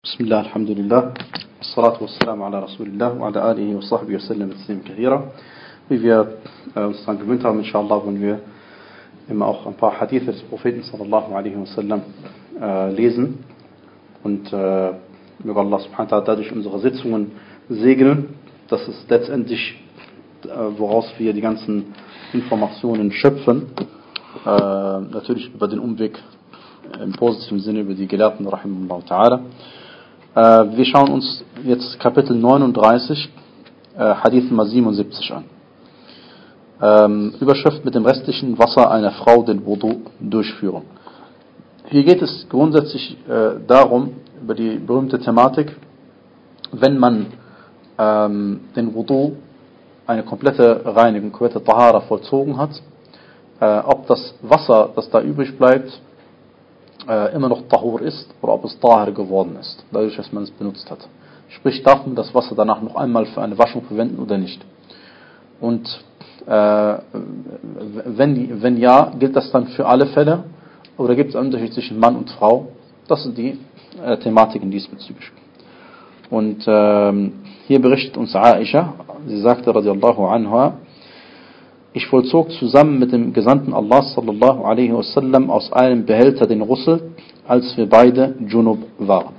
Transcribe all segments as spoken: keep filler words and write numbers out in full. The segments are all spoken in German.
بسم الله الحمد لله والصلاة والسلام على رسول الله وعلى آله وصحبه وسلم تسليما كثيرا. Wie wir äh, uns daran gewöhnt haben, inshallah, wollen wir immer auch ein paar Hadithe des Propheten sallallahu alaihi wasallam äh, lesen und äh, möge Allah subhanahu wa ta'ala dadurch unsere Sitzungen segnen. Das ist letztendlich, äh, woraus wir die ganzen Informationen schöpfen. Äh, natürlich über den Umweg im positiven Sinne über die Gelehrten rahimahullah ta'ala. Wir schauen uns jetzt Kapitel neununddreißig, äh, Hadith Nummer siebenundsiebzig an. Ähm, Überschrift: mit dem restlichen Wasser einer Frau den Wudu durchführen. Hier geht es grundsätzlich äh, darum, über die berühmte Thematik, wenn man ähm, den Wudu, eine komplette Reinigung, komplette Tahara vollzogen hat, äh, ob das Wasser, das da übrig bleibt, Äh, immer noch Tahur ist oder ob es Tahir geworden ist, dadurch, dass man es benutzt hat. Sprich, darf man das Wasser danach noch einmal für eine Waschung verwenden oder nicht? Und äh, wenn, wenn ja, gilt das dann für alle Fälle oder gibt es einen Unterschied zwischen Mann und Frau? Das sind die äh, Thematiken diesbezüglich. Und äh, hier berichtet uns Aisha, sie sagte radiallahu anha: Ich vollzog zusammen mit dem Gesandten Allah sallallahu alaihi wasallam aus einem Behälter den Ghusl, als wir beide Junub waren.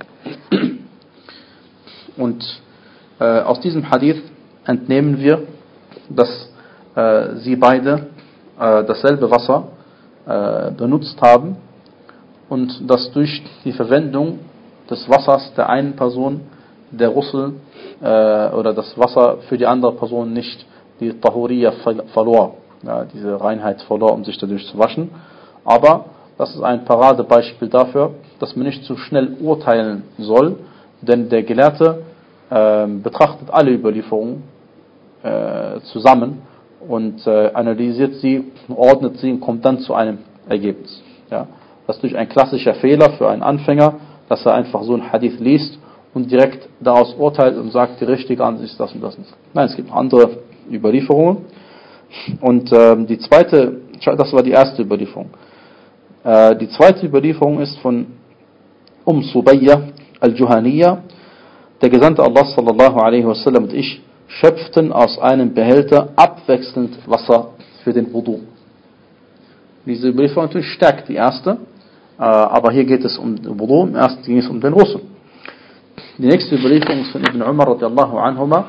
Und äh, aus diesem Hadith entnehmen wir, dass äh, sie beide äh, dasselbe Wasser äh, benutzt haben und dass durch die Verwendung des Wassers der einen Person der Ghusl äh, oder das Wasser für die andere Person nicht die Tahuriya verlor, ja, diese Reinheit verlor, um sich dadurch zu waschen. Aber das ist ein Paradebeispiel dafür, dass man nicht zu schnell urteilen soll, denn der Gelehrte äh, betrachtet alle Überlieferungen äh, zusammen und äh, analysiert sie, ordnet sie und kommt dann zu einem Ergebnis. Ja. Das ist natürlich ein klassischer Fehler für einen Anfänger, dass er einfach so ein Hadith liest und direkt daraus urteilt und sagt, die richtige Ansicht ist das und das nicht. Nein, es gibt andere Überlieferungen. Und ähm, die zweite, das war die erste Überlieferung. Äh, die zweite Überlieferung ist von Umm Subayya al-Juhaniyya. Der Gesandte Allah sallallahu alaihi wasallam und ich schöpften aus einem Behälter abwechselnd Wasser für den Wudu. Diese Überlieferung natürlich stärkt die erste, äh, aber hier geht es um den Wudu, im ersten ging es um den Ghusl. Die nächste Überlieferung ist von Ibn Umar radiallahu anhuma.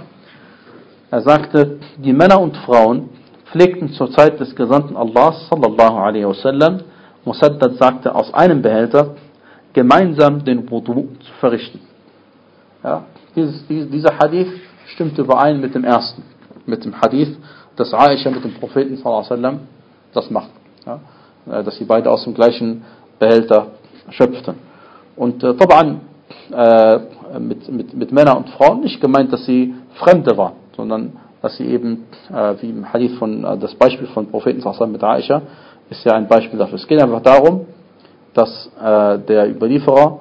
Er sagte, die Männer und Frauen pflegten zur Zeit des Gesandten Allah sallallahu alaihi wasallam, Musaddad sagte, aus einem Behälter gemeinsam den Wudu zu verrichten. Ja, dieses, dieser Hadith stimmt überein mit dem ersten, mit dem Hadith, dass Aisha mit dem Propheten sallallahu alaihi wasallam das macht, ja, dass sie beide aus dem gleichen Behälter schöpften. Und äh, taban, äh, mit, mit, mit Männern und Frauen nicht gemeint, dass sie Fremde waren, sondern dass sie eben, äh, wie im Hadith von, äh, das Beispiel von Propheten sallallahu mit Aisha, ist ja ein Beispiel dafür. Es geht einfach darum, dass äh, der Überlieferer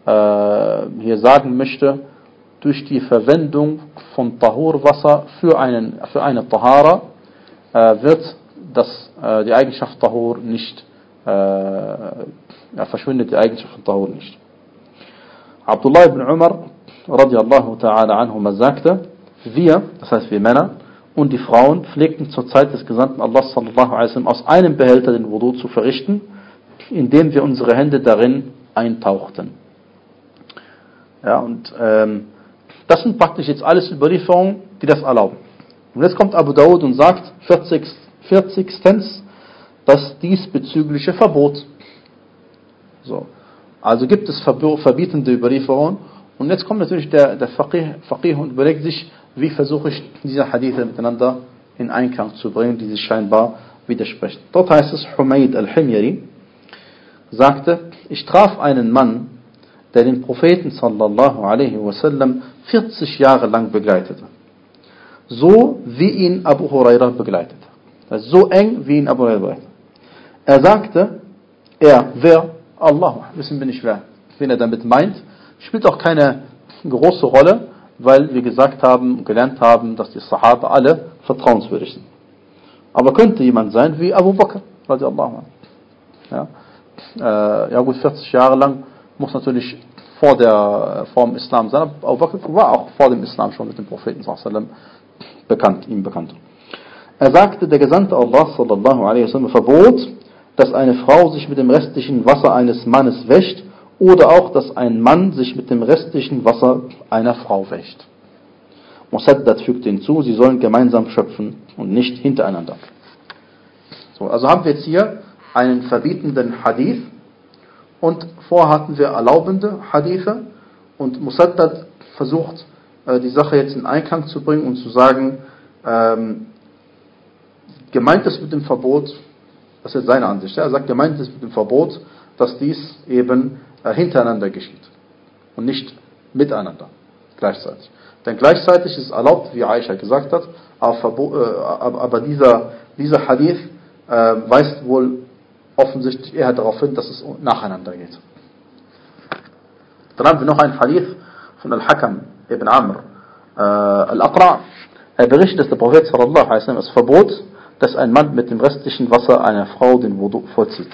äh, hier sagen möchte, durch die Verwendung von Tahurwasser für, einen, für eine Tahara äh, wird das, äh, die Eigenschaft Tahur nicht, äh, ja, verschwindet die Eigenschaft von Tahur nicht. Abdullah ibn Umar radiallahu ta'ala anhuma sagte, wir, das heißt wir Männer und die Frauen, pflegten zur Zeit des Gesandten Allah sallallahu alaihi wasallam aus einem Behälter den Wudu zu verrichten, indem wir unsere Hände darin eintauchten. Ja, und ähm, das sind praktisch jetzt alles Überlieferungen, die das erlauben. Und jetzt kommt Abu Dawud und sagt, vierzigstens, das diesbezügliche Verbot. So. Also gibt es verbietende Überlieferungen. Und jetzt kommt natürlich der, der Faqih, Faqih und überlegt sich, wie versuche ich diese Hadithe miteinander in Einklang zu bringen, die sich scheinbar widersprechen. Dort heißt es, Humayd al-Himyari sagte, ich traf einen Mann, der den Propheten sallallahu alaihi wasallam vierzig Jahre lang begleitete. So wie ihn Abu Hurairah begleitete. Also so eng wie ihn Abu Hurairah begleitete. Er sagte, er, wer? Allah, wissen wir nicht wer, wen er damit meint. Spielt auch keine große Rolle, weil wir gesagt haben, gelernt haben, dass die Sahaba alle vertrauenswürdig sind. Aber könnte jemand sein wie Abu Bakr, radiallahu anhu. Ja, äh, ja gut, vierzig Jahre lang muss natürlich vor, der, vor dem Islam sein. Abu Bakr war auch vor dem Islam schon mit dem Propheten sallallahu alaihi wasallam bekannt, ihm bekannt. Er sagte, der Gesandte Allah sallallahu alaihi wasallam verbot, dass eine Frau sich mit dem restlichen Wasser eines Mannes wäscht oder auch, dass ein Mann sich mit dem restlichen Wasser einer Frau wäscht. Musaddad fügte hinzu, sie sollen gemeinsam schöpfen und nicht hintereinander. So, also haben wir jetzt hier einen verbietenden Hadith und vorher hatten wir erlaubende Hadithe und Musaddad versucht, die Sache jetzt in Einklang zu bringen und zu sagen, ähm, gemeint ist mit dem Verbot, das ist jetzt seine Ansicht, er sagt, gemeint ist mit dem Verbot, dass dies eben äh, hintereinander geschieht und nicht miteinander gleichzeitig. Denn gleichzeitig ist es erlaubt, wie Aisha gesagt hat, aber, Verbot, äh, aber dieser, dieser Hadith äh, weist wohl offensichtlich eher darauf hin, dass es nacheinander geht. Dann haben wir noch einen Hadith von Al-Hakam ibn Amr äh, Al-Aqra'. Er berichtet, dass der Prophet sallallahu alaihi wasallam es verbot, dass ein Mann mit dem restlichen Wasser einer Frau den Wudu vollzieht.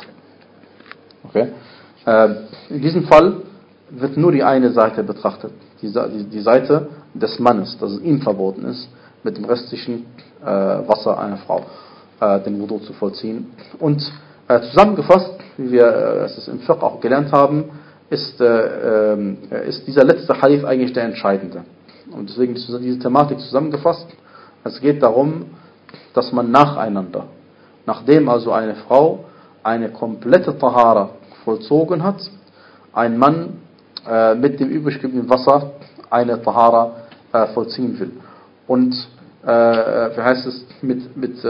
Okay? Äh, in diesem Fall wird nur die eine Seite betrachtet, die, die, die Seite des Mannes, dass es ihm verboten ist, mit dem restlichen äh, Wasser einer Frau äh, den Wudu zu vollziehen. Und äh, zusammengefasst, wie wir äh, es im Fiqh auch gelernt haben, ist, äh, äh, ist dieser letzte Hadith eigentlich der entscheidende. Und deswegen ist diese Thematik zusammengefasst. Es geht darum, dass man nacheinander, nachdem also eine Frau eine komplette Tahara vollzogen hat, ein Mann äh, mit dem übrig gebliebenen Wasser eine Tahara äh, vollziehen will. Und äh, wie heißt es mit mit äh,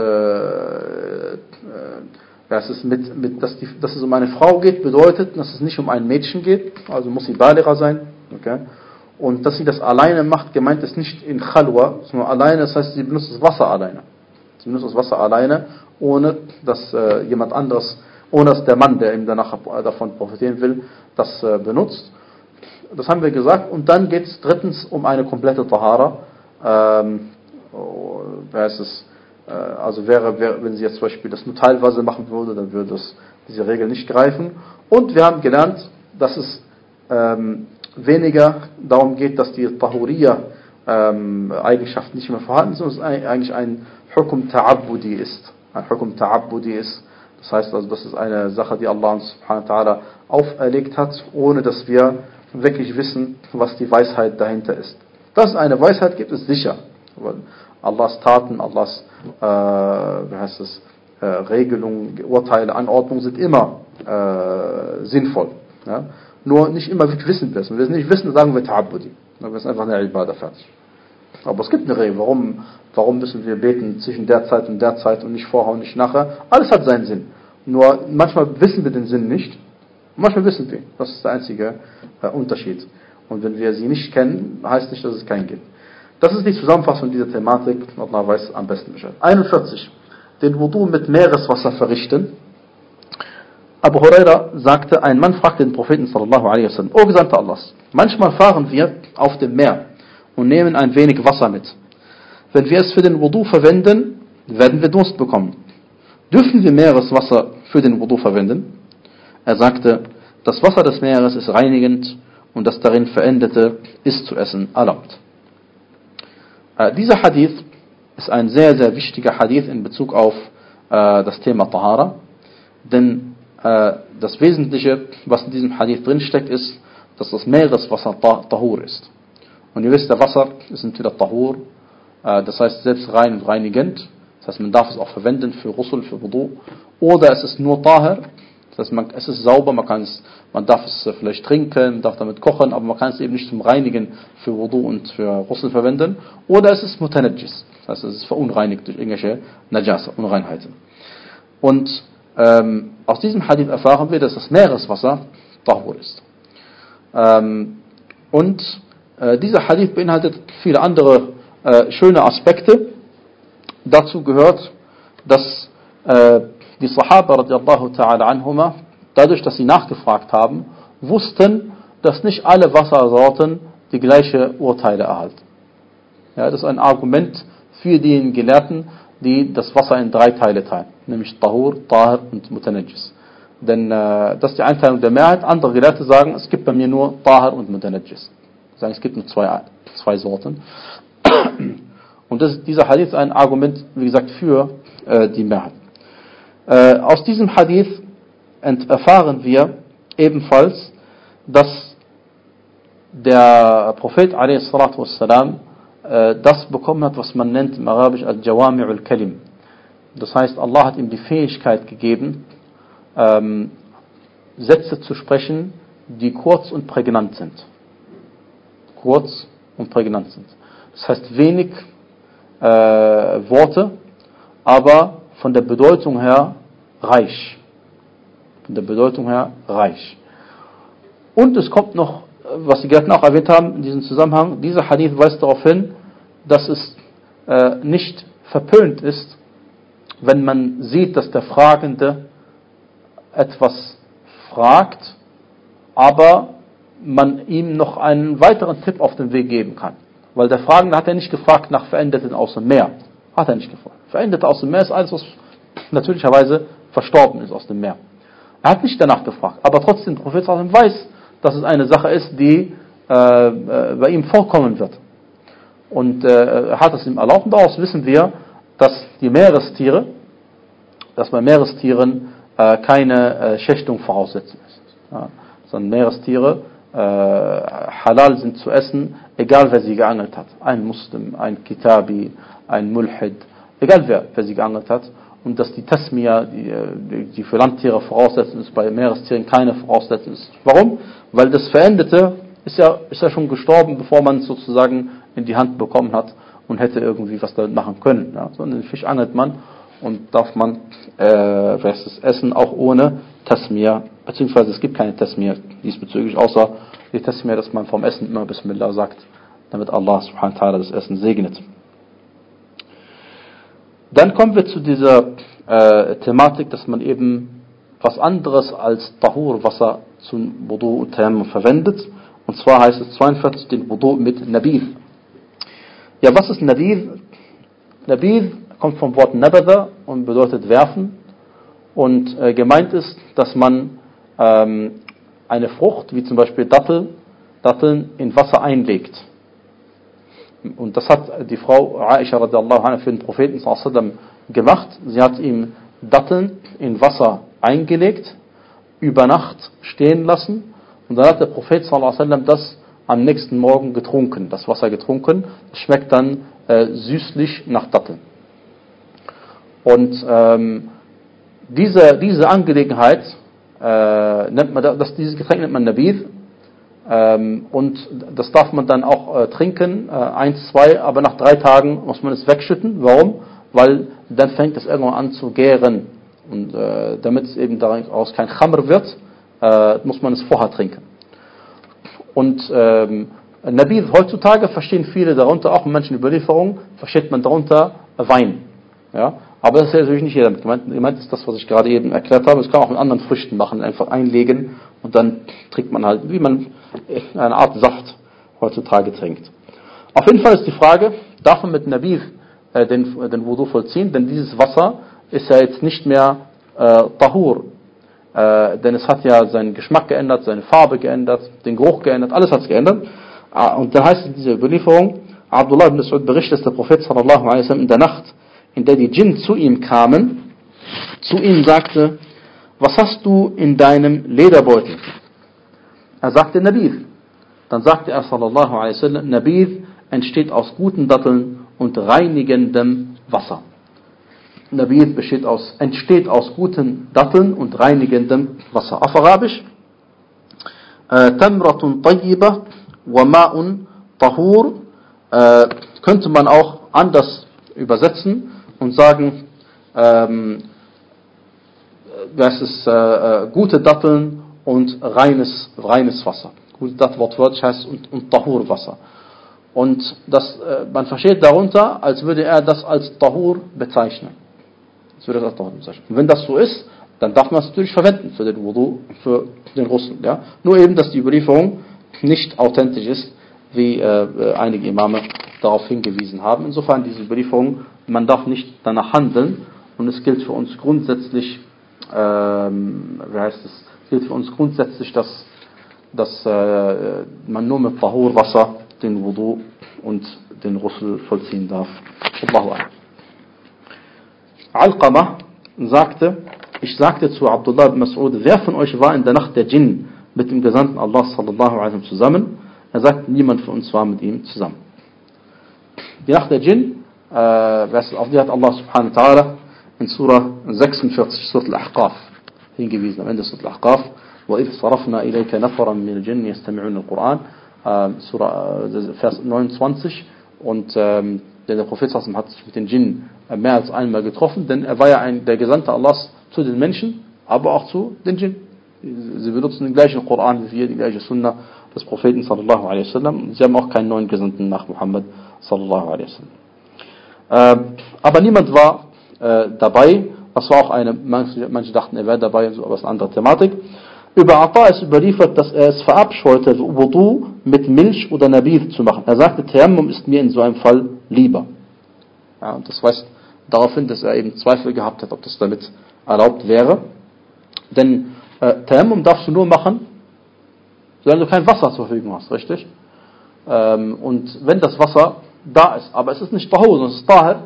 äh, wie heißt es mit mit dass die dass es um eine Frau geht, bedeutet, dass es nicht um ein Mädchen geht, also muss sie Baligha sein, okay? Und dass sie das alleine macht, gemeint ist nicht in Khalwa, sondern alleine, das heißt, sie benutzt das Wasser alleine. Sie benutzt das Wasser alleine, ohne dass äh, jemand anderes, ohne dass der Mann, der ihm danach davon profitieren will, das äh, benutzt. Das haben wir gesagt. Und dann geht es drittens um eine komplette Tahara. Ähm, oh, wer ist es? Äh, also wäre, wäre, wenn sie jetzt zum Beispiel das nur teilweise machen würde, dann würde es diese Regel nicht greifen. Und wir haben gelernt, dass es ähm, weniger darum geht, dass die Tahuriya ähm, Eigenschaften nicht mehr vorhanden sind, sondern es eigentlich ein Hukum Ta'abbudi ist. Ein Hukum Ta'abbudi ist. Das heißt also, das ist eine Sache, die Allah uns subhanahu wa ta'ala auferlegt hat, ohne dass wir wirklich wissen, was die Weisheit dahinter ist. Dass es eine Weisheit gibt, ist sicher. Weil Allahs Taten, Allahs äh, wie heißt es, äh, Regelungen, Urteile, Anordnungen sind immer äh, sinnvoll. Ja? Nur nicht immer wirklich wissen wir es. Wenn wir es nicht wissen, dann sagen wir Ta'abbudi. Dann ist einfach eine Ibadah fertig. Aber es gibt eine Regel. Warum, warum müssen wir beten zwischen der Zeit und der Zeit und nicht vorher und nicht nachher? Alles hat seinen Sinn. Nur manchmal wissen wir den Sinn nicht. Manchmal wissen wir. Das ist der einzige äh, Unterschied. Und wenn wir sie nicht kennen, heißt nicht, dass es keinen gibt. Das ist die Zusammenfassung dieser Thematik. Allah weiß am besten Bescheid. einundvierzig. Den Wudu mit Meereswasser verrichten. Abu Huraira sagte, ein Mann fragte den Propheten sallallahu alaihi wasallam: O Gesandter Allahs, manchmal fahren wir auf dem Meer und nehmen ein wenig Wasser mit. Wenn wir es für den Wudu verwenden, werden wir Durst bekommen. Dürfen wir Meereswasser für den Wudu verwenden? Er sagte, das Wasser des Meeres ist reinigend und das darin Verendete ist zu essen erlaubt. Äh, dieser Hadith ist ein sehr, sehr wichtiger Hadith in Bezug auf äh, das Thema Tahara, denn äh, das Wesentliche, was in diesem Hadith drinsteckt, ist, dass das Meereswasser Tahur ist. Und ihr wisst, der Wasser ist entweder Tahur, äh, das heißt selbst rein und reinigend, das heißt man darf es auch verwenden für Ghusl, für Wudu, oder es ist nur Tahir, das heißt man, es ist sauber, man, kann es, man darf es vielleicht trinken, man darf damit kochen, aber man kann es eben nicht zum Reinigen für Wudu und für Ghusl verwenden, oder es ist Mutanajjis, das heißt es ist verunreinigt durch irgendwelche Najasa, Unreinheiten. Und ähm, aus diesem Hadith erfahren wir, dass das Meereswasser Tahur ist. Ähm, und äh, dieser Hadith beinhaltet viele andere äh, schöne Aspekte. Dazu gehört, dass äh, die Sahaba radiallahu ta'ala anhuma, dadurch, dass sie nachgefragt haben, wussten, dass nicht alle Wassersorten die gleiche Urteile erhalten. Ja, das ist ein Argument für die Gelehrten, die das Wasser in drei Teile teilen, nämlich Tahur, Tahir und Mutanajjis. Denn äh, das ist die Einteilung der Mehrheit. Andere Gelehrte sagen, es gibt bei mir nur Tahir und Mutanajjis. Sagen, es gibt nur zwei, zwei Sorten. Und das, dieser Hadith ist ein Argument, wie gesagt, für äh, die Mehrheit. Äh, aus diesem Hadith erfahren wir ebenfalls, dass der Prophet a s. äh, das bekommen hat, was man nennt im Arabisch al-Jawami' al-Kalim. Das heißt, Allah hat ihm die Fähigkeit gegeben, ähm, Sätze zu sprechen, die kurz und prägnant sind. Kurz und prägnant sind. Das heißt, wenig äh, Worte, aber von der Bedeutung her reich. Von der Bedeutung her reich. Und es kommt noch, was die Gelehrten auch erwähnt haben in diesem Zusammenhang, dieser Hadith weist darauf hin, dass es äh, nicht verpönt ist, wenn man sieht, dass der Fragende etwas fragt, aber man ihm noch einen weiteren Tipp auf den Weg geben kann. Weil der Fragende hat ja nicht gefragt nach Veränderten aus dem Meer. Hat er nicht gefragt. Veränderte aus dem Meer ist alles, was natürlicherweise verstorben ist aus dem Meer. Er hat nicht danach gefragt. Aber trotzdem, der Prophet weiß, dass es eine Sache ist, die äh, bei ihm vorkommen wird. Und äh, er hat es ihm erlaubt. Und daraus wissen wir, dass die Meerestiere, dass bei Meerestieren äh, keine äh, Schächtung voraussetzen ist. Ja, sondern Meerestiere äh, halal sind zu essen, egal wer sie geangelt hat. Ein Muslim, ein Kitabi, ein Mulhid, egal wer, wer sie geangelt hat. Und dass die Tasmiya, die, die für Landtiere voraussetzen ist, bei Meerestieren keine voraussetzen ist. Warum? Weil das Verendete ist ja, ist ja schon gestorben, bevor man es sozusagen in die Hand bekommen hat und hätte irgendwie was damit machen können. Ja? So einen Fisch angelt man und darf man äh, was ist, essen, auch ohne Tasmiya, beziehungsweise es gibt keine Tasmiya diesbezüglich, außer die Tasmiya, dass man vom Essen immer Bismillah sagt, damit Allah subhanahu wa ta'ala das Essen segnet. Dann kommen wir zu dieser äh, Thematik, dass man eben was anderes als Tahur-Wasser zum Wudu und Tayammum verwendet. Und zwar heißt es zweiundvierzig den Wudu mit Nabidh. Ja, was ist Nabidh? Nabidh kommt vom Wort Nabadha und bedeutet werfen. Und äh, gemeint ist, dass man ähm, eine Frucht, wie zum Beispiel Dattel, Datteln in Wasser einlegt. Und das hat die Frau Aisha radiallahu anha für den Propheten sallallahu alaihi wasallam gemacht. Sie hat ihm Datteln in Wasser eingelegt, über Nacht stehen lassen und dann hat der Prophet sallallahu alaihi wasallam das am nächsten Morgen getrunken, das Wasser getrunken. Das schmeckt dann äh, süßlich nach Datteln. Und ähm, diese, diese Angelegenheit, äh, nennt man das, dieses Getränk nennt man Nabidh. Ähm, und das darf man dann auch äh, trinken, äh, eins, zwei, aber nach drei Tagen muss man es wegschütten. Warum? Weil dann fängt es irgendwann an zu gären. Und äh, damit es eben daraus kein Khamr wird, äh, muss man es vorher trinken. Und ähm, Nabidh heutzutage verstehen viele darunter, auch in manchen Überlieferungen, versteht man darunter Wein. Ja? Aber das ist natürlich nicht jeder gemeint. Gemeint ist das, was ich gerade eben erklärt habe. Das kann man auch mit anderen Früchten machen, einfach einlegen und dann trinkt man halt, wie man eine Art Saft heutzutage trinkt. Auf jeden Fall ist die Frage, darf man mit Nabidh äh, den, den Wudu vollziehen? Denn dieses Wasser ist ja jetzt nicht mehr äh, Tahur. Äh, denn es hat ja seinen Geschmack geändert, seine Farbe geändert, den Geruch geändert, alles hat es geändert. Ah, und da heißt es in dieser Überlieferung, Abdullah ibn Mas'ud berichtet, dass der Prophet sallallahu alaihi wasallam in der Nacht, in der die Djinn zu ihm kamen, zu ihm sagte, was hast du in deinem Lederbeutel? Er sagte Nabidh. Dann sagte er sallallahu alaihi wasallam, Nabidh entsteht aus guten Datteln und reinigendem Wasser. Nabidh besteht aus, entsteht aus guten Datteln und reinigendem Wasser. Auf Arabisch, Tamratun tayyiba wa ma'un tahur, könnte man auch anders übersetzen und sagen, ähm, das ist äh, gute Datteln und reines, reines Wasser. Gute Datteln wortwörtlich heißt und, und Tahur Wasser. Und das, äh, man versteht darunter, als würde er das als Tahur bezeichnen. Als würde er das Tahur bezeichnen. Und wenn das so ist, dann darf man es natürlich verwenden für den Wudu, für den Ghusl. Ja? Nur eben, dass die Überlieferung nicht authentisch ist, wie äh, einige Imame darauf hingewiesen haben. Insofern diese Überlieferung, man darf nicht danach handeln und es gilt für uns grundsätzlich ähm, wie heißt es, gilt für uns grundsätzlich, dass, dass äh, man nur mit Tahur-Wasser den Wudu und den Ghusl vollziehen darf. Allahu a'lam. Alqamah sagte, ich sagte zu Abdullah ibn Mas'ud, wer von euch war in der Nacht der Djinn mit dem Gesandten Allah sallallahu alaihi wasallam zusammen? Er sagte, niemand von uns war mit ihm zusammen. Die Nacht der Djinn, äh, auf die hat Allah subhanahu wa ta'ala in Surah sechsundvierzig, Surah Al-Ahqaf, hingewiesen, am Ende Surah Al-Ahqaf, وَإِذْ صَرَفْنَا إِلَيْكَ نَفَرًا مِنَ الْجِنِّ يَسْتَمِعُونَ الْقُرْآنَ, äh, Surah, äh, Vers neunundzwanzig, und ähm, der Prophet hat sich mit den Djinn mehr als einmal getroffen, denn er war ja ein, der Gesandte Allahs zu den Menschen, aber auch zu den Djinn. Sie benutzen den gleichen Koran wie wir, die gleiche Sunna des Propheten sallallahu alaihi wasallam. Sie haben auch keinen neuen Gesandten nach Muhammad sallallahu alaihi wasallam. Äh, aber niemand war äh, dabei. Das war auch eine, manche, manche dachten, er wäre dabei, aber es ist eine andere Thematik. Über Ata ist überliefert, dass er es verabscheute, Wudu mit Milch oder Nabith zu machen. Er sagte, Tayammum ist mir in so einem Fall lieber. Ja, und das weist darauf hin, dass er eben Zweifel gehabt hat, ob das damit erlaubt wäre. Denn äh, Tayammum darfst du nur machen, solange du kein Wasser zur Verfügung hast, richtig? Ähm, und wenn das Wasser da ist, aber es ist nicht Tahur, sondern es ist Tahir,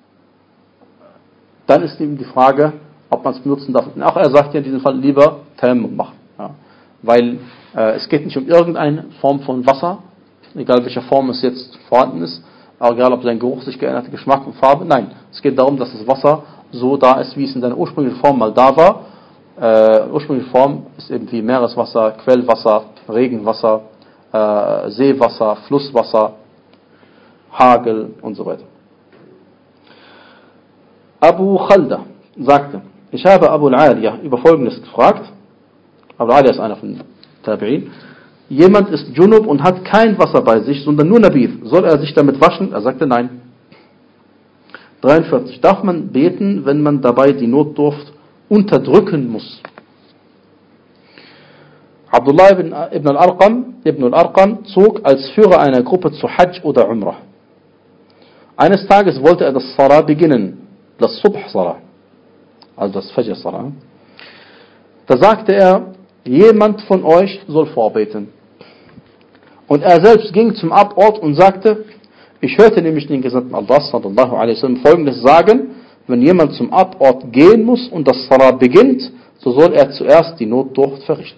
dann ist eben die Frage, ob man es benutzen darf. Und auch er sagt ja in diesem Fall lieber Tayammum machen. Ja? Weil äh, es geht nicht um irgendeine Form von Wasser, egal welcher Form es jetzt vorhanden ist, auch egal ob sein Geruch sich geändert hat, Geschmack und Farbe. Nein, es geht darum, dass das Wasser so da ist, wie es in seiner ursprünglichen Form mal da war. Äh, ursprüngliche Form ist eben wie Meereswasser, Quellwasser, Regenwasser, äh, Seewasser, Flusswasser, Hagel und so weiter. Abu Khalda sagte, ich habe Abu al-Aliya über Folgendes gefragt. Abu al-Aliya ist einer von Tabi'in. Jemand ist Junub und hat kein Wasser bei sich, sondern nur Nabith. Soll er sich damit waschen? Er sagte nein. dreiundvierzig. Darf man beten, wenn man dabei die Notdurft unterdrücken muss? Abdullah ibn, ibn al-Arqam, ibn al-Arqam zog als Führer einer Gruppe zu Hajj oder Umrah. Eines Tages wollte er das Salah beginnen, das Subh-Salah, also das Fajr-Salah. Da sagte er, jemand von euch soll vorbeten. Und er selbst ging zum Abort und sagte, ich hörte nämlich den Gesandten Allah sallallahu alaihi wasallam Folgendes sagen, wenn jemand zum Abort gehen muss und das Salah beginnt, so soll er zuerst die Notdurft verrichten.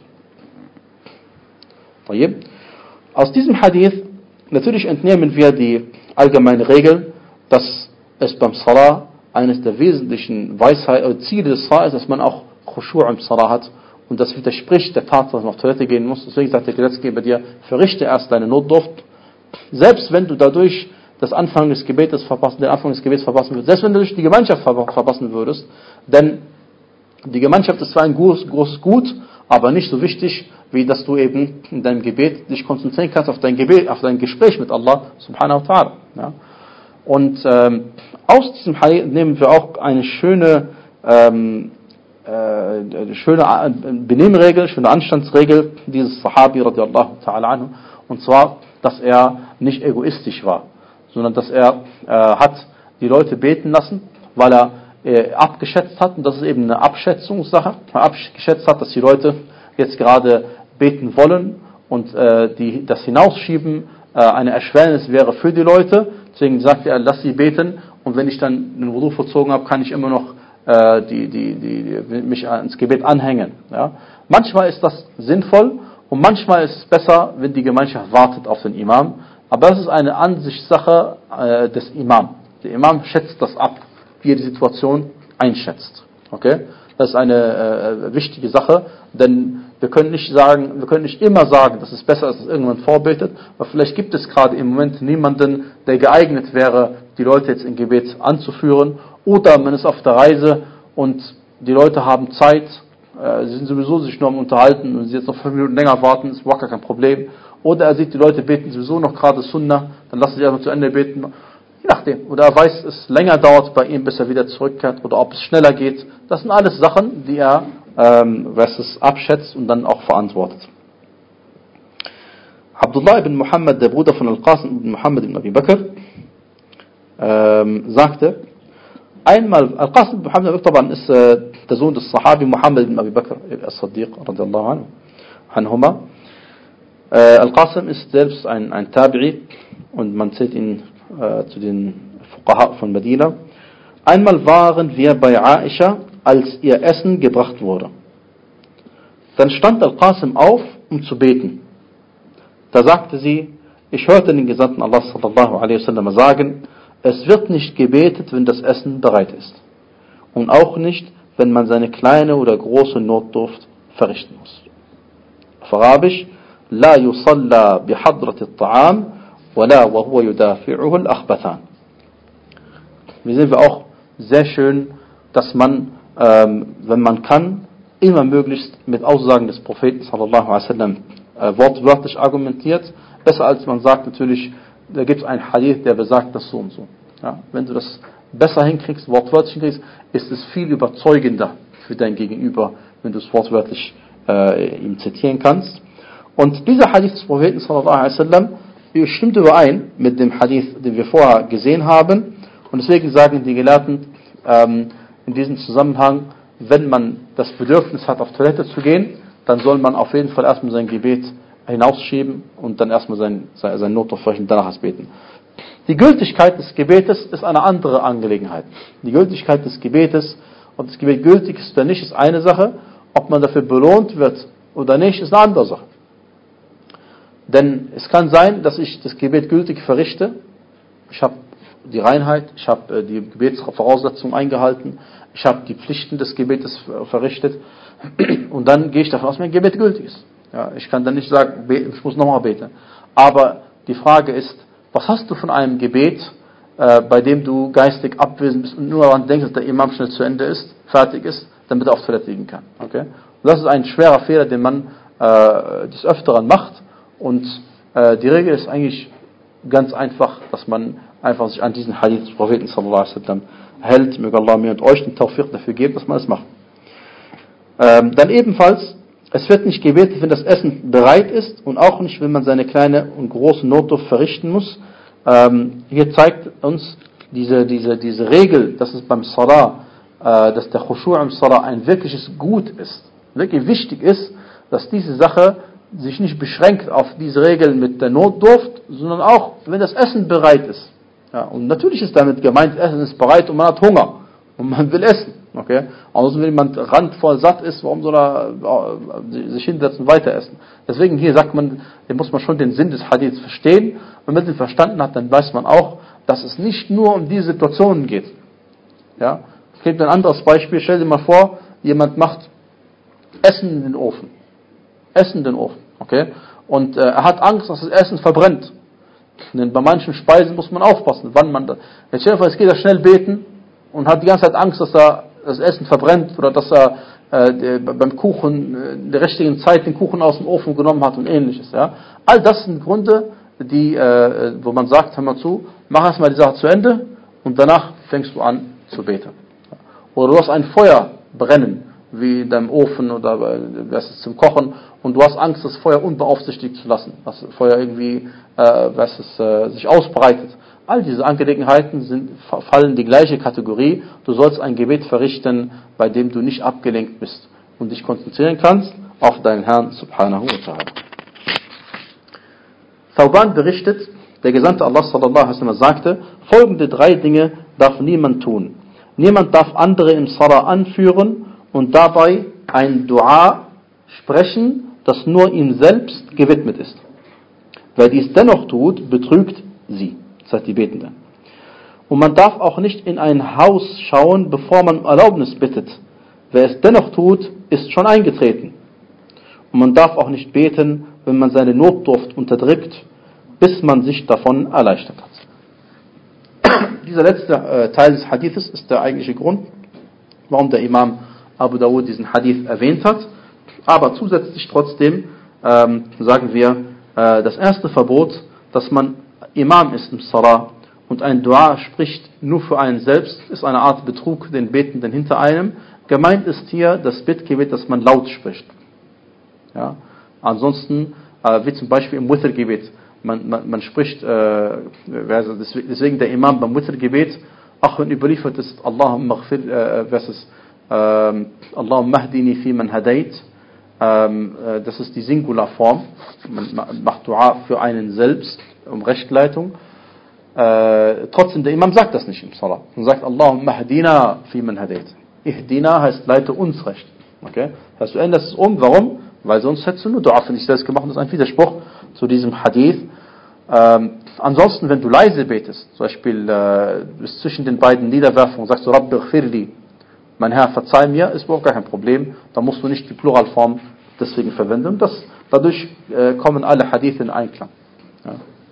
Aus diesem Hadith, natürlich entnehmen wir die allgemeine Regel, dass es beim Salah eines der wesentlichen Weisheit, oder Ziele des Salah ist, dass man auch Khushu' im Salah hat. Und das widerspricht der Tatsache, dass man auf Toilette gehen muss. Deswegen sagt der Gesetzgeber dir, verrichte erst deine Notdurft. Selbst wenn du dadurch das Anfang des Gebetes verpassen, den Anfang des Gebets verpassen würdest, selbst wenn du durch die Gemeinschaft verpassen würdest, denn die Gemeinschaft ist zwar ein großes, großes Gut, aber nicht so wichtig, wie dass du eben in deinem Gebet dich konzentrieren kannst auf dein Gebet, auf dein Gespräch mit Allah subhanahu wa ta'ala. Ja. Und ähm, aus diesem Hadith nehmen wir auch eine schöne ähm, äh, schöne Benimmregel, schöne Anstandsregel dieses Sahabi radiallahu ta'ala anhu, und zwar, dass er nicht egoistisch war, sondern dass er äh, hat die Leute beten lassen, weil er äh, abgeschätzt hat, und das ist eben eine Abschätzungssache, er abgeschätzt hat, dass die Leute jetzt gerade beten wollen und äh, die, das Hinausschieben äh, eine Erschwernis wäre für die Leute. Deswegen sagte er, lass sie beten, und wenn ich dann den Wudu vollzogen habe, kann ich immer noch äh, die, die, die, die, mich ins Gebet anhängen. Ja? Manchmal ist das sinnvoll und manchmal ist es besser, wenn die Gemeinschaft wartet auf den Imam. Aber das ist eine Ansichtssache äh, des Imam. Der Imam schätzt das ab, wie er die Situation einschätzt. Okay? Das ist eine äh, wichtige Sache, denn wir können nicht sagen, wir können nicht immer sagen, dass es besser ist, dass irgendjemand vorbetet, weil vielleicht gibt es gerade im Moment niemanden, der geeignet wäre, die Leute jetzt im Gebet anzuführen, oder man ist auf der Reise und die Leute haben Zeit, äh, sie sind sowieso sich nur am Unterhalten und sie jetzt noch fünf Minuten länger warten, ist überhaupt gar kein Problem, oder er sieht, die Leute beten sowieso noch gerade Sunnah, dann lassen sie einfach zu Ende beten, je nachdem, oder er weiß, es länger dauert bei ihm, bis er wieder zurückkehrt, oder ob es schneller geht. Das sind alles Sachen, die er ähm, was es abschätzt und dann auch verantwortet. Abdullah ibn Muhammad, der Bruder von Al-Qasim ibn Muhammad ibn Abi Bakr, ähm, sagte, einmal, Al-Qasim ibn Muhammad طبعا ist äh, der Sohn des Sahabi Muhammad ibn Abi Bakr al-Siddiq radiallahu anhu, anhuma. Äh, Al-Qasim ist selbst ein, ein Tabi'i und man zählt ihn äh, zu den Fuqaha von Medina. Einmal waren wir bei Aisha, als ihr Essen gebracht wurde. Dann stand Al-Qasim auf, um zu beten. Da sagte sie, ich hörte den Gesandten Allah sallallahu alaihi wasallam sagen, es wird nicht gebetet, wenn das Essen bereit ist. Und auch nicht, wenn man seine kleine oder große Notdurft verrichten muss. Auf Arabisch, لا يصلى بحضرة الطعام ولا وهو يدافعه الأخبثان. Hier sehen wir auch sehr schön, dass man, ähm, wenn man kann, immer möglichst mit Aussagen des Propheten sallallahu alaihi wasallam äh, wortwörtlich argumentiert. Besser als man sagt natürlich, da gibt es einen Hadith, der besagt das so und so. Ja, wenn du das besser hinkriegst, wortwörtlich hinkriegst, ist es viel überzeugender für dein Gegenüber, wenn du es wortwörtlich äh, ihm zitieren kannst. Und dieser Hadith des Propheten sallallahu alaihi wasallam stimmt überein mit dem Hadith, den wir vorher gesehen haben. Und deswegen sagen die Gelehrten ähm, in diesem Zusammenhang, wenn man das Bedürfnis hat, auf Toilette zu gehen, dann soll man auf jeden Fall erstmal sein Gebet hinausschieben und dann erstmal sein, sein, sein Notdurft verrichten und danach das Beten. Die Gültigkeit des Gebetes ist eine andere Angelegenheit. Die Gültigkeit des Gebetes, ob das Gebet gültig ist oder nicht, ist eine Sache. Ob man dafür belohnt wird oder nicht, ist eine andere Sache. Denn es kann sein, dass ich das Gebet gültig verrichte. Ich habe die Reinheit, ich habe die Gebetsvoraussetzungen eingehalten, ich habe die Pflichten des Gebetes verrichtet und dann gehe ich davon aus, dass mein Gebet gültig ist. Ja, ich kann dann nicht sagen, ich muss nochmal beten. Aber die Frage ist, was hast du von einem Gebet, äh, bei dem du geistig abwesend bist und nur daran denkst, dass der Imam schnell zu Ende ist, fertig ist, damit er auf Toilette liegen kann. Okay? Und das ist ein schwerer Fehler, den man äh, des Öfteren macht. Und äh, die Regel ist eigentlich ganz einfach, dass man einfach sich an diesen Hadith des Propheten sallallahu alaihi wasallam hält. Möge Allah mir und euch den Tawfiq dafür geben, dass man es macht. Ähm, dann ebenfalls, es wird nicht gebetet, wenn das Essen bereit ist und auch nicht, wenn man seine kleine und große Notdurft verrichten muss. Ähm, hier zeigt uns diese, diese, diese Regel, dass es beim Salah, äh, dass der Khushu' im Salah ein wirkliches Gut ist, wirklich wichtig ist, dass diese Sache sich nicht beschränkt auf diese Regel mit der Notdurft, sondern auch, wenn das Essen bereit ist. Ja, und natürlich ist damit gemeint, Essen ist bereit und man hat Hunger und man will essen. Okay? Ansonsten, wenn jemand randvoll satt ist, warum soll er äh, sich hinsetzen und weiter essen? Deswegen hier sagt man, hier muss man schon den Sinn des Hadiths verstehen. Und wenn man den verstanden hat, dann weiß man auch, dass es nicht nur um diese Situationen geht. Ja? Ich gebe ein anderes Beispiel. Stell dir mal vor, jemand macht Essen in den Ofen. Essen in den Ofen. Okay? Und äh, er hat Angst, dass das Essen verbrennt. Denn bei manchen Speisen muss man aufpassen, wann man da. Jetzt stell dir vor, jetzt geht er schnell beten und hat die ganze Zeit Angst, dass er das Essen verbrennt oder dass er äh, beim Kuchen äh, in der richtigen Zeit den Kuchen aus dem Ofen genommen hat und ähnliches. Ja? All das sind Gründe, die, äh, wo man sagt, hör mal zu, mach erstmal die Sache zu Ende und danach fängst du an zu beten. Oder du hast ein Feuer brennen, wie in deinem Ofen oder was ist zum Kochen und du hast Angst, das Feuer unbeaufsichtigt zu lassen, dass das Feuer irgendwie äh, was ist, äh, sich ausbreitet. All diese Angelegenheiten sind, fallen in die gleiche Kategorie. Du sollst ein Gebet verrichten, bei dem du nicht abgelenkt bist und dich konzentrieren kannst auf deinen Herrn subhanahu wa ta'ala. Thawban berichtet, der Gesandte Allah sallallahu alaihi wasallam sagte, folgende drei Dinge darf niemand tun. Niemand darf andere im Salah anführen und dabei ein Dua sprechen, das nur ihm selbst gewidmet ist. Wer dies dennoch tut, betrügt sie. Das heißt die Betenden. Und man darf auch nicht in ein Haus schauen, bevor man Erlaubnis bittet. Wer es dennoch tut, ist schon eingetreten. Und man darf auch nicht beten, wenn man seine Notdurft unterdrückt, bis man sich davon erleichtert hat. Dieser letzte äh, Teil des Hadithes ist der eigentliche Grund, warum der Imam Abu Dawud diesen Hadith erwähnt hat. Aber zusätzlich trotzdem ähm, sagen wir, äh, das erste Verbot, dass man Imam ist im Salah und ein Dua spricht nur für einen selbst, ist eine Art Betrug den Betenden hinter einem. Gemeint ist hier das Bittgebet, dass man laut spricht. Ja? Ansonsten, äh, wie zum Beispiel im Witr-Gebet, man, man, man spricht, äh, deswegen der Imam beim Witr-Gebet auch wenn überliefert ist, Allahumma ghfir, äh, was ist, ähm, Allahumma hdini fi man hadait, ähm, äh, das ist die Singularform, man macht Dua für einen selbst, um Rechtleitung. Äh, trotzdem, der Imam sagt das nicht im Salah. Man sagt, Allahumma hdina fi man hadait. Ihdina heißt, leite uns recht. Okay? Das heißt, du änderst es um. Warum? Weil sonst hättest du nur Dua für dich selbst gemacht. Das ist ein Widerspruch zu diesem Hadith. Ähm, ansonsten, wenn du leise betest, zum Beispiel äh, bist zwischen den beiden Niederwerfungen, sagst du, Rabbi ghfirli, mein Herr, verzeih mir, ist überhaupt gar kein Problem. Da musst du nicht die Pluralform deswegen verwenden. Das, dadurch äh, kommen alle Hadith in Einklang. Ja.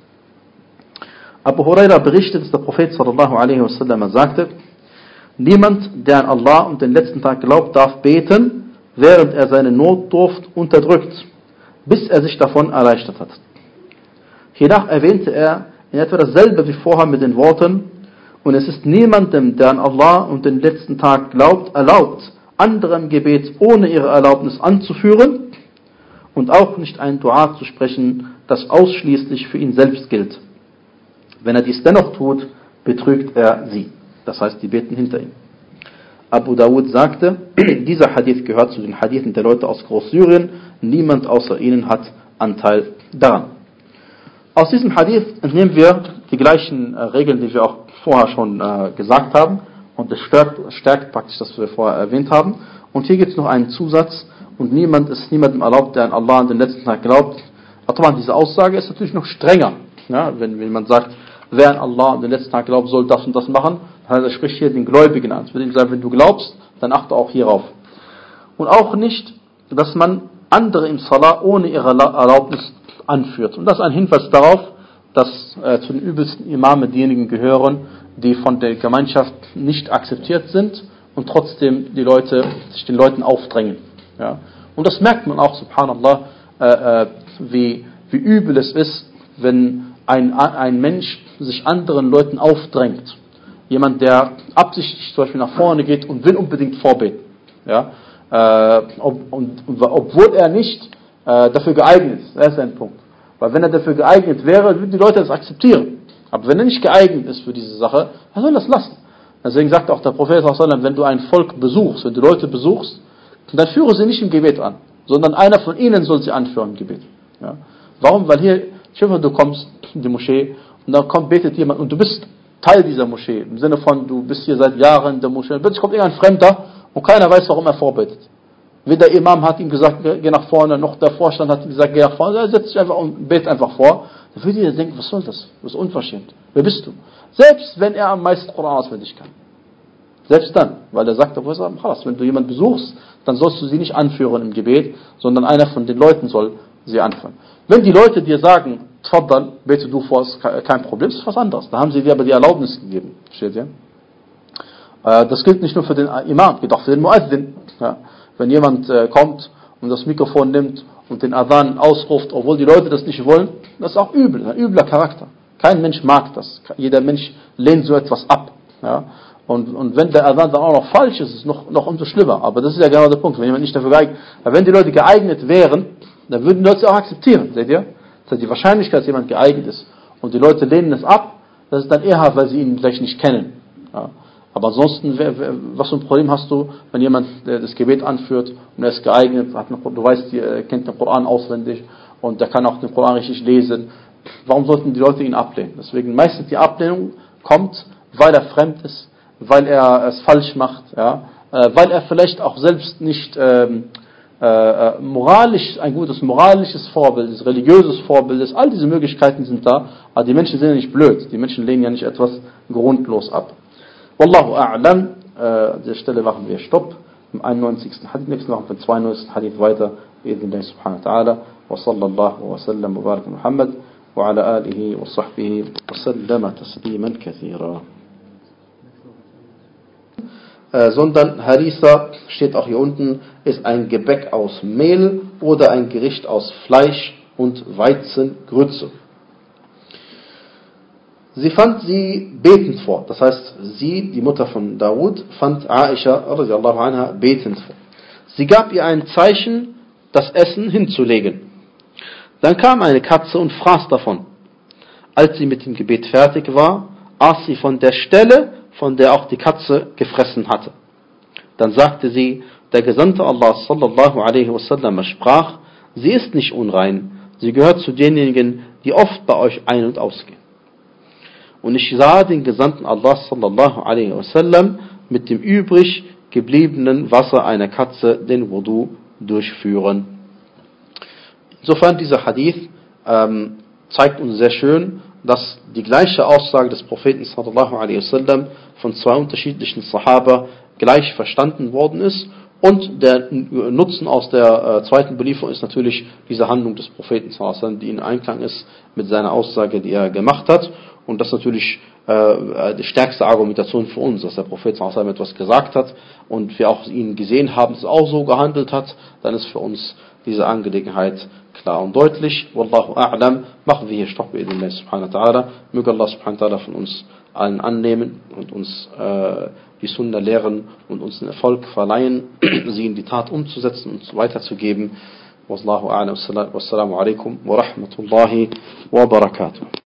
Abu Huraira berichtet, dass der Prophet sallallahu alaihi wasallam sagte, niemand, der an Allah und den letzten Tag glaubt, darf beten, während er seine Notdurft unterdrückt, bis er sich davon erleichtert hat. Hiernach erwähnte er in etwa dasselbe wie vorher mit den Worten, und es ist niemandem, der an Allah und den letzten Tag glaubt, erlaubt, anderem Gebet ohne ihre Erlaubnis anzuführen und auch nicht ein Dua zu sprechen, das ausschließlich für ihn selbst gilt. Wenn er dies dennoch tut, betrügt er sie. Das heißt, die beten hinter ihm. Abu Dawud sagte, dieser Hadith gehört zu den Hadithen der Leute aus Großsyrien. Niemand außer ihnen hat Anteil daran. Aus diesem Hadith entnehmen wir die gleichen äh, Regeln, die wir auch vorher schon äh, gesagt haben. Und es stärkt, stärkt praktisch, das wir vorher erwähnt haben. Und hier gibt es noch einen Zusatz. Und niemand ist niemandem erlaubt, der an Allah an den letzten Tag glaubt. Aber diese Aussage ist natürlich noch strenger. Ja, wenn, wenn man sagt, wer an Allah an den letzten Tag glaubt, soll das und das machen. Er spricht hier den Gläubigen an. Es wird ihm sagen, wenn du glaubst, dann achte auch hierauf. Und auch nicht, dass man andere im Salah ohne ihre Erlaubnis anführt. Und das ist ein Hinweis darauf, dass äh, zu den übelsten Imamen diejenigen gehören, die von der Gemeinschaft nicht akzeptiert sind und trotzdem die Leute, sich den Leuten aufdrängen. Ja? Und das merkt man auch, subhanallah, äh, äh, wie, wie übel es ist, wenn ein, ein Mensch sich anderen Leuten aufdrängt. Jemand, der absichtlich zum Beispiel nach vorne geht und will unbedingt vorbeten. Ja? Äh, ob, und, obwohl er nicht äh, dafür geeignet ist. Das ist ein Punkt. Weil wenn er dafür geeignet wäre, würden die Leute das akzeptieren. Aber wenn er nicht geeignet ist für diese Sache, dann soll er das lassen. Deswegen sagt auch der Prophet, wenn du ein Volk besuchst, wenn du Leute besuchst, dann führe sie nicht im Gebet an, sondern einer von ihnen soll sie anführen im Gebet. Ja? Warum? Weil hier, schau, du kommst in die Moschee und dann kommt, betet jemand und du bist Teil dieser Moschee. Im Sinne von, du bist hier seit Jahren in der Moschee. Plötzlich kommt irgendein Fremder und keiner weiß, warum er vorbetet. Weder der Imam hat ihm gesagt, geh nach vorne, noch der Vorstand hat ihm gesagt, geh nach vorne. Er setzt sich einfach und betet einfach vor. Dann würde jeder denken, was soll das? Das ist unverschämt. Wer bist du? Selbst wenn er am meisten Koran auswendig kann. Selbst dann. Weil er sagt, wenn du jemanden besuchst, dann sollst du sie nicht anführen im Gebet, sondern einer von den Leuten soll sie anführen. Wenn die Leute dir sagen, Tfaddal, bete du vor, ist kein Problem, das ist was anderes. Da haben sie dir aber die Erlaubnis gegeben. Versteht ihr? Das gilt nicht nur für den Imam, geht auch für den Muaddin. Ja. Wenn jemand äh, kommt und das Mikrofon nimmt und den Adhan ausruft, obwohl die Leute das nicht wollen, das ist auch übel, ein übler Charakter. Kein Mensch mag das. Jeder Mensch lehnt so etwas ab. Ja? Und, und wenn der Adhan dann auch noch falsch ist, ist es noch, noch umso schlimmer. Aber das ist ja genau der Punkt, wenn jemand nicht dafür geeignet ist. Wenn die Leute geeignet wären, dann würden die Leute es auch akzeptieren. Seht ihr? Das heißt, die Wahrscheinlichkeit, dass jemand geeignet ist und die Leute lehnen es ab, das ist dann eher, weil sie ihn vielleicht nicht kennen. Ja? Aber ansonsten, was für ein Problem hast du, wenn jemand das Gebet anführt und er ist geeignet, hat eine, du weißt, er kennt den Koran auswendig und der kann auch den Koran richtig lesen. Warum sollten die Leute ihn ablehnen? Deswegen meistens die Ablehnung kommt, weil er fremd ist, weil er es falsch macht, ja, weil er vielleicht auch selbst nicht ähm, äh, moralisch, ein gutes moralisches Vorbild ist, religiöses Vorbild ist. All diese Möglichkeiten sind da, aber die Menschen sind ja nicht blöd. Die Menschen lehnen ja nicht etwas grundlos ab. Wallahu a'lam, äh, an der Stelle machen wir Stopp. Im einundneunzigsten Hadith, nächsten machen wir im zweiundneunzigsten Hadith weiter. Bi'idhnillah subhanahu wa ta'ala. Wa sallallahu wa sallam wa barak Muhammad wa ala alihi wa sahbihi wa sallama tasliman kathira. Äh, sondern Harissa, steht auch hier unten, ist ein Gebäck aus Mehl oder ein Gericht aus Fleisch und Weizengrütze. Sie fand sie betend vor. Das heißt, sie, die Mutter von Dawud, fand Aisha radiallahu anha betend vor. Sie gab ihr ein Zeichen, das Essen hinzulegen. Dann kam eine Katze und fraß davon. Als sie mit dem Gebet fertig war, aß sie von der Stelle, von der auch die Katze gefressen hatte. Dann sagte sie, der Gesandte Allah sallallahu alaihi wasallam sprach, sie ist nicht unrein, sie gehört zu denjenigen, die oft bei euch ein- und ausgehen. Und ich sah den Gesandten Allah sallallahu alaihi wasallam mit dem übrig gebliebenen Wasser einer Katze den Wudu durchführen. Insofern dieser Hadith ähm, zeigt uns sehr schön, dass die gleiche Aussage des Propheten sallallahu alaihi wasallam von zwei unterschiedlichen Sahaba gleich verstanden worden ist. Und der Nutzen aus der äh, zweiten Belieferung ist natürlich diese Handlung des Propheten sallallahu alaihi wasallam, die in Einklang ist mit seiner Aussage, die er gemacht hat. Und das ist natürlich äh, die stärkste Argumentation für uns, dass der Prophet sallallahu alaihi wasallam etwas gesagt hat und wir auch ihn gesehen haben, dass er auch so gehandelt hat, dann ist für uns diese Angelegenheit klar und deutlich. Wallahu a'lam. Machen wir hier Stopp bei Allah subhanahu wa ta'ala. Möge Allah subhanahu wa ta'ala von uns allen annehmen und uns äh, die Sunna lehren und uns den Erfolg verleihen, sie in die Tat umzusetzen und weiterzugeben. Wallahu a'lam. Wassalamu alaikum wa rahmatullahi wa barakatuh.